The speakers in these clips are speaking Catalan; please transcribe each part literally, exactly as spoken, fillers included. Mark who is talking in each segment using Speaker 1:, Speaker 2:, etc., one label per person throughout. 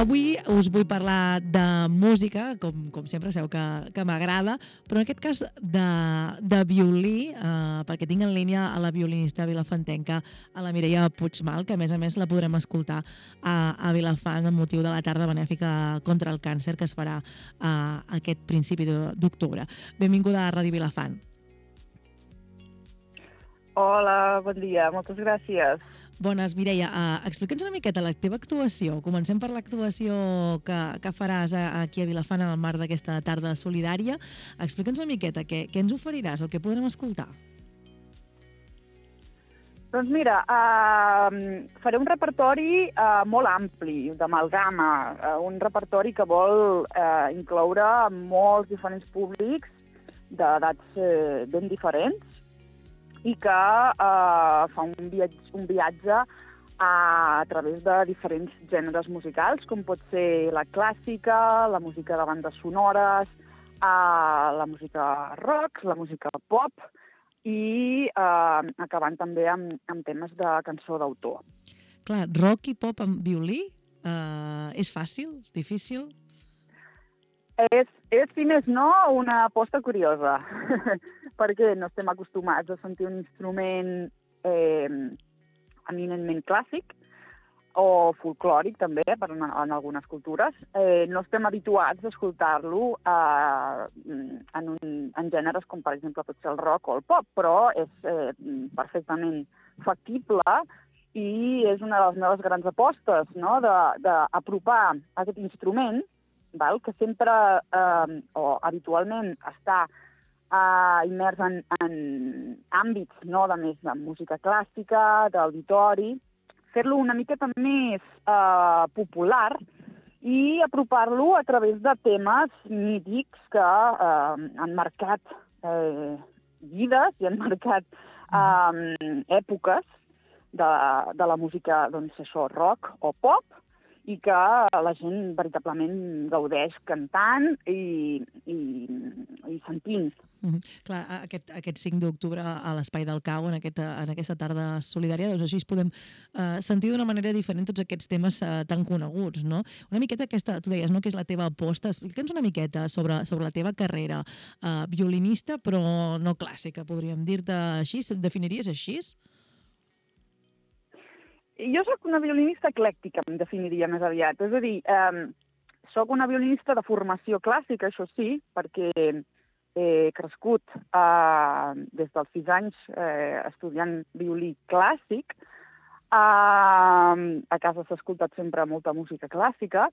Speaker 1: avui us vull parlar de música, com, com sempre sabeu que, que m'agrada, però en aquest cas de, de violí, eh, perquè tinc en línia a la violinista vilafantenca, a la Mireia Puigmal, que a més a més la podrem escoltar a, a Vilafant amb motiu de la tarda benèfica contra el càncer que es farà eh, aquest principi d'octubre. Benvinguda a Ràdio Vilafant.
Speaker 2: Hola, bon dia, moltes gràcies.
Speaker 1: Bones, Mireia, uh, explica'ns una miqueta la teva actuació. Comencem per l'actuació que, que faràs aquí a Vilafant en el marc d'aquesta tarda solidària. Explica'ns una miqueta què, què ens oferiràs o què podrem escoltar.
Speaker 2: Doncs mira, uh, faré un repertori uh, molt ampli, d'amalgama, uh, un repertori que vol uh, incloure molts diferents públics d'edats uh, ben diferents, i que eh, fa un viatge, un viatge a, a través de diferents gèneres musicals, com pot ser la clàssica, la música de bandes sonores, eh, la música rock, la música pop i eh, acabant també amb, amb temes de cançó d'autor.
Speaker 1: Clar, rock i pop amb violí eh, és fàcil? Difícil?
Speaker 2: És, és, si més no, una aposta curiosa, perquè no estem acostumats a sentir un instrument eh, eminentment clàssic o folclòric, també, per en, en algunes cultures. Eh, no estem habituats a escoltar-lo eh, en, un, en gèneres com, per exemple, pot ser el rock o el pop, però és eh, perfectament factible i és una de les meves grans apostes, no?, d'apropar aquest instrument, val? Que sempre eh, o habitualment està eh, immers en, en àmbits, no?, de més de música clàssica, d'auditori, fer-lo una miqueta més eh, popular i apropar-lo a través de temes mítics que eh, han marcat eh, vides i han marcat eh, èpoques de, de la música, doncs això, rock o pop, i que la gent veritablement gaudeix cantant i, i, i sentint.
Speaker 1: Mm-hmm. Clar, aquest, aquest cinc d'octubre a l'Espai del Cau, en aquesta, en aquesta tarda solidària, doncs així podem eh, sentir d'una manera diferent tots aquests temes eh, tan coneguts, no? Una miqueta aquesta, tu deies, no?, que és la teva aposta. Explica'ns una miqueta sobre, sobre la teva carrera eh, violinista, però no clàssica, podríem dir-te així. Et definiries així?
Speaker 2: Jo sóc una violinista eclèctica, em definiria més aviat. És a dir, eh, sóc una violinista de formació clàssica, això sí, perquè he crescut eh, des dels sis anys eh, estudiant violí clàssic. Eh, a casa s'ha escoltat sempre molta música clàssica,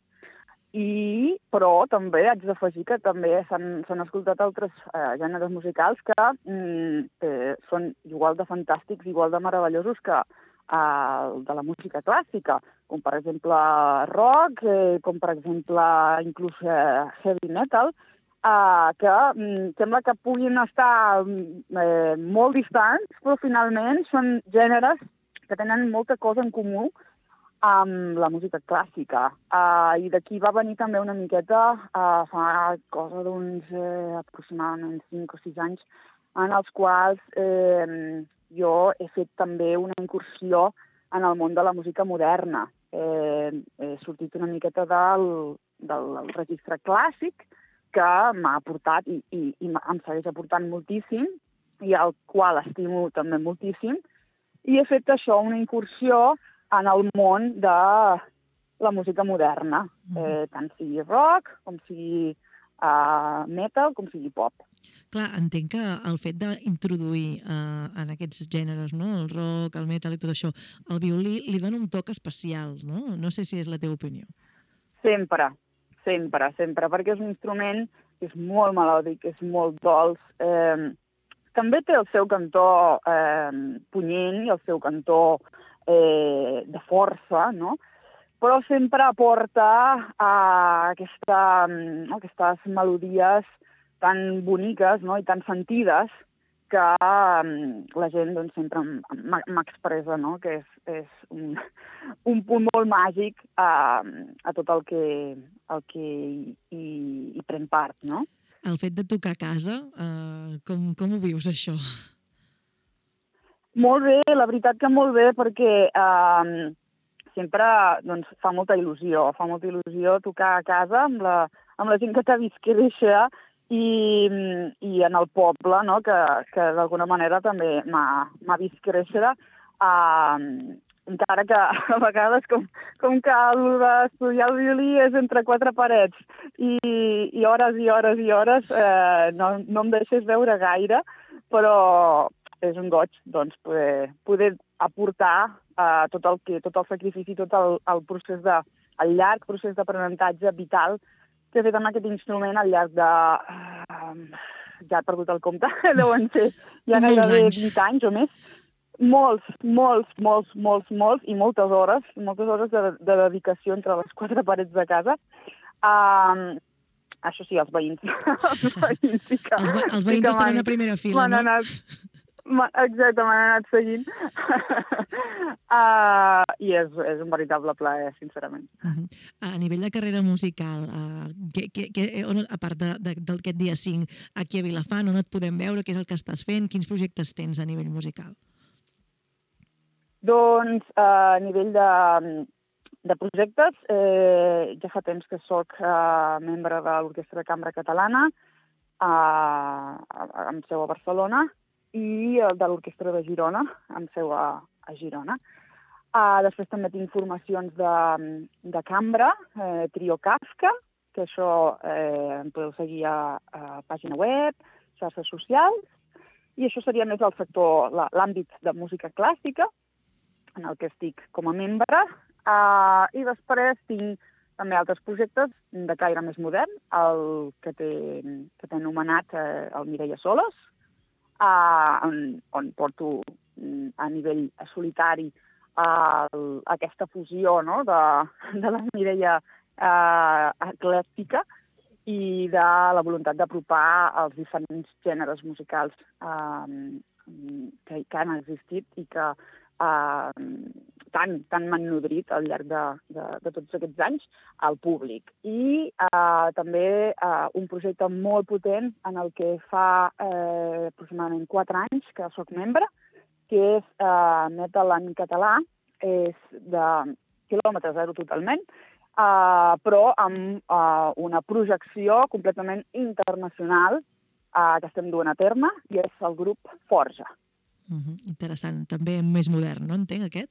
Speaker 2: i, però també haig d'afegir que també s'han escoltat altres eh, gèneres musicals que mm, eh, són igual de fantàstics, igual de meravellosos que de la música clàssica, com per exemple rock, eh, com per exemple inclús eh, heavy metal, eh, que mm, sembla que puguin estar eh, molt distants, però finalment són gèneres que tenen molta cosa en comú amb la música clàssica. Eh, I d'aquí va venir també una miqueta, eh, fa cosa d'uns eh, aproximadament cinc o sis anys, en els quals eh, jo he fet també una incursió en el món de la música moderna. Eh, he sortit una miqueta del, del registre clàssic, que m'ha aportat i, i, i em segueix aportant moltíssim, i al qual estimo també moltíssim, i he fet això, una incursió en el món de la música moderna, eh, tant sigui rock, com sigui uh, metal, com sigui pop.
Speaker 1: Clar, entenc que el fet d'introduir eh, en aquests gèneres, no?, el rock, el metal i tot això, el violí li dona un toc especial, no? No sé si és la teva opinió.
Speaker 2: Sempre, sempre, sempre, perquè és un instrument que és molt melòdic, és molt dolç. Eh, també té el seu cantó eh, punyent i el seu cantó eh, de força, no?, però sempre aporta eh, aquesta, aquestes melodies tan boniques, no?, i tan sentides, que um, la gent doncs, sempre m'expressa, no?, que és, és un, un punt molt màgic uh, a tot el que, el que hi, hi, hi pren part, no?
Speaker 1: El fet de tocar a casa, uh, com, com ho vius, això?
Speaker 2: Molt bé, la veritat que molt bé, perquè uh, sempre doncs, fa molta il·lusió, fa molta il·lusió tocar a casa amb la, amb la gent que t'ha vist créixer i, i en el poble, no? que, que d'alguna manera també m'ha vist créixer, uh, encara que a vegades com, com que el d'estudiar el violí és entre quatre parets i, i hores i hores i hores eh, no, no em deixes veure gaire, però és un goig doncs, poder, poder aportar uh, tot, el que, tot el sacrifici, tot el, el procés de, el llarg procés d'aprenentatge vital que he fet amb aquest instrument al llarg de... Uh, ja he perdut el compte, deuen ser ja gairebé vint anys o més. Molts, molts, molts, molts, molts i moltes hores, moltes hores de, de dedicació entre les quatre parets de casa. Uh, això sí, els veïns. els veïns sí que,
Speaker 1: els, els veïns sí estaran a primera fila, no?
Speaker 2: Anat, exacte, m'han anat seguint. uh, I és, és un veritable plaer, sincerament.
Speaker 1: Uh -huh. A nivell de carrera musical, uh, que, que, que, on, a part d'aquest dia cinc aquí a Vilafant, on et podem veure, què és el que estàs fent, quins projectes tens a nivell musical?
Speaker 2: Doncs a nivell de, de projectes, eh, ja fa temps que soc eh, membre de l'Orquestra de Cambra Catalana, eh, amb seu a Barcelona, i de l'Orquestra de Girona, amb seu a, a Girona. Uh, després també tinc formacions de, de cambra, eh, Trio Kafka, que això eh, em podeu seguir a, a pàgina web, xarxes socials, i això seria més el sector, l'àmbit de música clàssica, en el que estic com a membre, uh, i després tinc també altres projectes de caire més modern, el que t'he anomenat eh, el Mireia Solos, uh, on, on porto a nivell solitari uh, aquesta fusió, no? de, de la Mireia uh, eclèctica i de la voluntat d'apropar els diferents gèneres musicals uh, que, que han existit i que Uh, tant, tant m'han nodrit al llarg de, de, de tots aquests anys al públic. I uh, també uh, un projecte molt potent en el que fa eh, aproximadament quatre anys que sóc membre, que és uh, Metal en català, és de quilòmetre zero totalment, uh, però amb uh, una projecció completament internacional uh, que estem duent a terme, i és el grup Forja.
Speaker 1: Uh -huh. Interessant, també més modern, no? Entenc, aquest?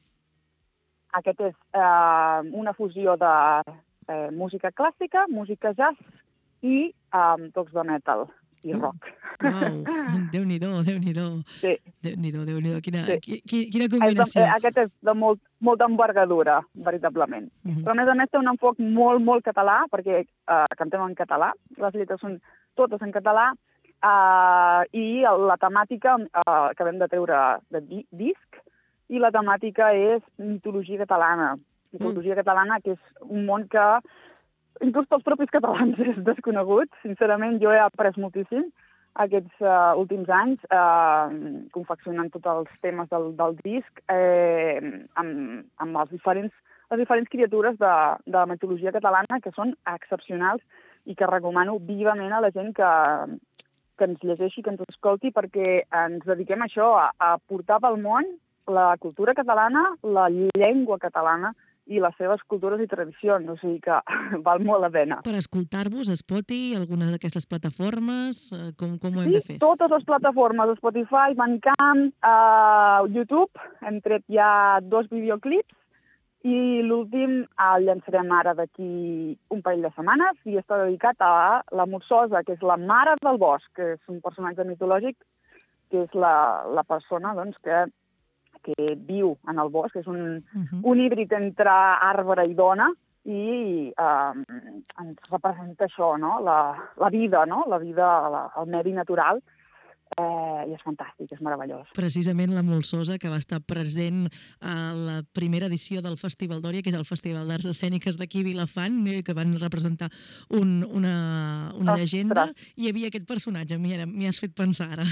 Speaker 2: Aquest és eh, una fusió de eh, música clàssica, música jazz i eh, tocs de metal i
Speaker 1: uh,
Speaker 2: rock.
Speaker 1: Uau, Déu-n'hi-do, Déu-n'hi-do.
Speaker 2: Sí.
Speaker 1: Déu-n'hi-do, Déu-n'hi-do, quina,
Speaker 2: sí.
Speaker 1: qui, quina combinació.
Speaker 2: És de, eh, aquest és de molt, molta envergadura, veritablement. Uh -huh. Però a més a més té un enfoc molt, molt català, perquè eh, cantem en català, les lletres són totes en català, Uh, i la temàtica uh, que vam de treure de di disc, i la temàtica és mitologia catalana. Mitologia mm. catalana, que és un món que inclús pels propis catalans és desconegut. Sincerament, jo he après moltíssim aquests uh, últims anys uh, confeccionant tots els temes del, del disc eh, amb, amb els diferents, les diferents criatures de, de la mitologia catalana, que són excepcionals i que recomano vivament a la gent que que ens llegeixi, que ens escolti, perquè ens dediquem a això, a, a portar pel món la cultura catalana, la llengua catalana i les seves cultures i tradicions. O sigui que val molt la pena.
Speaker 1: Per escoltar-vos, Spotify, alguna d'aquestes plataformes, com, com ho hem
Speaker 2: sí,
Speaker 1: de fer?
Speaker 2: Sí, totes les plataformes, Spotify, Bandcamp, uh, YouTube, hem tret ja dos videoclips, i l'últim el llançarem ara d'aquí un parell de setmanes i està dedicat a la Morsosa, que és la mare del bosc, que és un personatge mitològic, que és la, la persona doncs, que, que viu en el bosc, és un, uh-huh. un híbrid entre arbre i dona, i eh, ens representa això, no? la, la vida, no? la vida, la, el medi natural. Eh, I és fantàstic, és meravellós.
Speaker 1: Precisament la Molsosa, que va estar present a la primera edició del Festival Dòria, que és el Festival d'Arts Escèniques d'aquí a Vilafant, que van representar un, una, una llegenda, i hi havia aquest personatge. M'hi has fet pensar ara.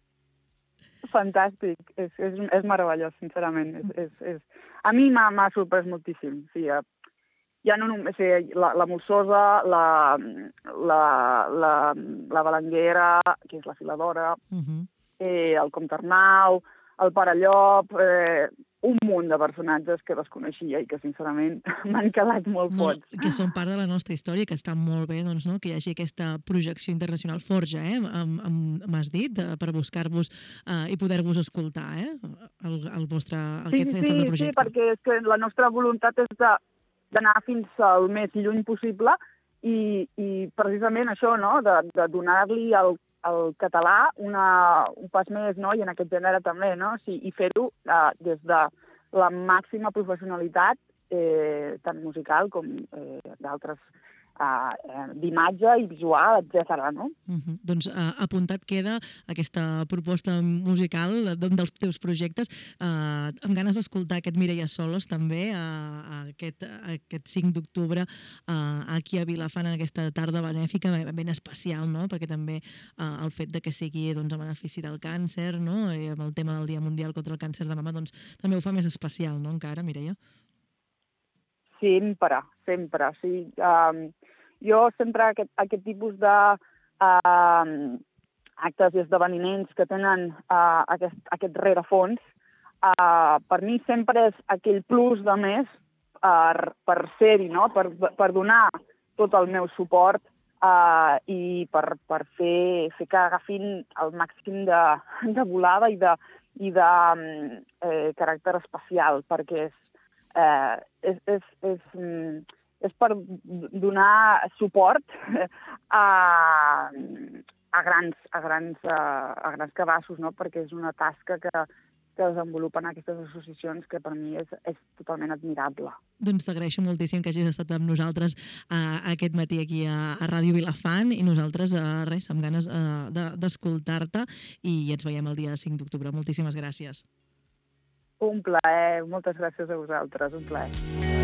Speaker 2: Fantàstic, és, és, és meravellós, sincerament. És, és, és... A mi m'ha sorprès moltíssim. Sí, ja no només la, la Molsosa, la, la, la, la Balanguera, que és la filadora, uh-huh. eh, el Comte Arnau, el Pare Llop, eh, un un munt de personatges que desconeixia i que, sincerament, m'han quedat molt
Speaker 1: No,
Speaker 2: pots.
Speaker 1: que són part de la nostra història, que està molt bé doncs, no? que hi hagi aquesta projecció internacional forja, eh? m'has dit, per buscar-vos eh, i poder-vos escoltar, eh? el, el vostre,
Speaker 2: Sí,
Speaker 1: aquest,
Speaker 2: sí,
Speaker 1: aquest altre
Speaker 2: sí,
Speaker 1: projecte.
Speaker 2: sí, perquè és que la nostra voluntat és de, d'anar fins al més lluny possible i, i precisament això, no? de, de donar-li al, al català una, un pas més, no? I en aquest gènere també, no? Sí, i fer-ho eh, des de la màxima professionalitat, eh, tant musical com eh, d'altres, eh, d'imatge i visual, etcètera. No?
Speaker 1: Uh-huh. Doncs uh, apuntat queda aquesta proposta musical d'un dels teus projectes, uh, amb ganes d'escoltar aquest Mireia Solos també, uh, aquest, aquest cinc d'octubre uh, aquí a Vilafant, en aquesta tarda benèfica ben especial, no? Perquè també uh, el fet de que sigui doncs, a benefici del càncer, no? I amb el tema del Dia Mundial contra el Càncer de Mama, doncs també ho fa més especial, no? Encara, Mireia?
Speaker 2: Sempre, sempre. Sí. Um, jo sempre aquest, aquest tipus de uh, actes i esdeveniments que tenen uh, aquest, aquest rerefons, uh, per mi sempre és aquell plus de més per, per ser-hi, no? per, per donar tot el meu suport uh, i per, per fer, fer que agafin el màxim de, de volada i de, i de um, eh, caràcter especial, perquè és Eh, és, és, és, és per donar suport a, a, grans, a, grans, a grans cabassos, no? Perquè és una tasca que, que desenvolupen aquestes associacions que per mi és, és totalment admirable.
Speaker 1: Doncs t'agraeixo moltíssim que hagis estat amb nosaltres uh, aquest matí aquí a, a Ràdio Vilafant i nosaltres, uh, res, amb ganes uh, d'escoltar-te i ens veiem el dia cinc d'octubre. Moltíssimes gràcies.
Speaker 2: Un plaer, moltes gràcies a vosaltres, un plaer.